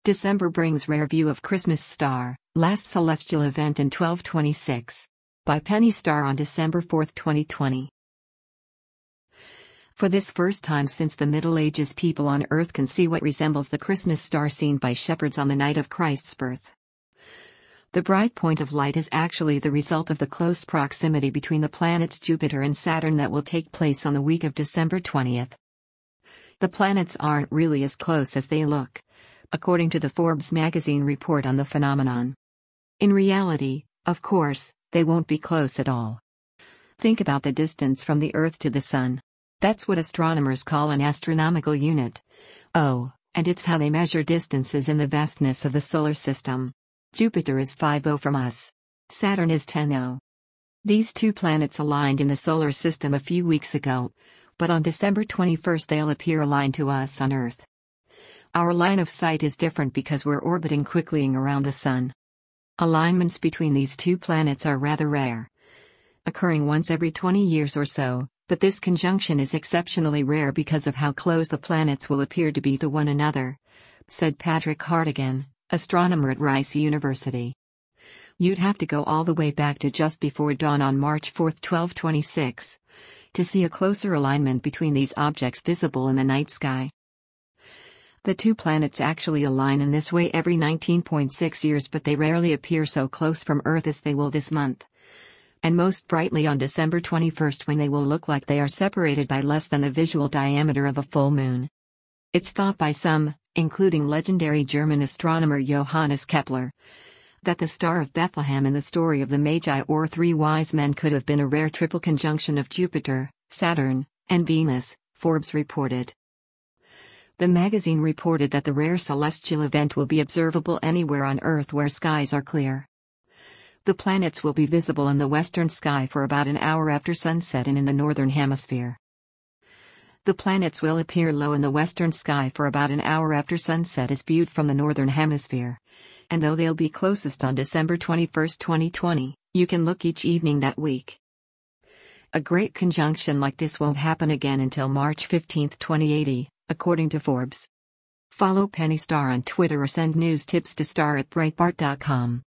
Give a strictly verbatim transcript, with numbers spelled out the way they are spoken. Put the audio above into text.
December brings rare view of Christmas star, last celestial event in twelve twenty-six. By Penny Starr on December fourth, twenty twenty. For this first time since the Middle Ages, people on Earth can see what resembles the Christmas star seen by shepherds on the night of Christ's birth. The bright point of light is actually the result of the close proximity between the planets Jupiter and Saturn that will take place on the week of December twentieth. The planets aren't really as close as they look, according to the Forbes magazine report on the phenomenon. In reality, of course, they won't be close at all. Think about the distance from the Earth to the Sun. That's what astronomers call an astronomical unit. Oh, and it's how they measure distances in the vastness of the solar system. Jupiter is five oh from us. Saturn is ten oh. These two planets aligned in the solar system a few weeks ago, but on December twenty-first they'll appear aligned to us on Earth. Our line of sight is different because we're orbiting quickly around the Sun. Alignments between these two planets are rather rare, occurring once every twenty years or so, but this conjunction is exceptionally rare because of how close the planets will appear to be to one another, said Patrick Hartigan, astronomer at Rice University. You'd have to go all the way back to just before dawn on March fourth, twelve twenty-six, to see a closer alignment between these objects visible in the night sky. The two planets actually align in this way every nineteen point six years, but they rarely appear so close from Earth as they will this month. And most brightly on December twenty-first, when they will look like they are separated by less than the visual diameter of a full moon. It's thought by some, including legendary German astronomer Johannes Kepler, that the Star of Bethlehem in the story of the Magi or Three Wise Men could have been a rare triple conjunction of Jupiter, Saturn, and Venus, Forbes reported. The magazine reported that the rare celestial event will be observable anywhere on Earth where skies are clear. The planets will be visible in the western sky for about an hour after sunset and in the northern hemisphere. The planets will appear low in the western sky for about an hour after sunset as viewed from the northern hemisphere. And though they'll be closest on December twenty-first, twenty twenty, you can look each evening that week. A great conjunction like this won't happen again until March fifteenth, twenty eighty, according to Forbes. Follow Penny Starr on Twitter or send news tips to star at breitbart dot com.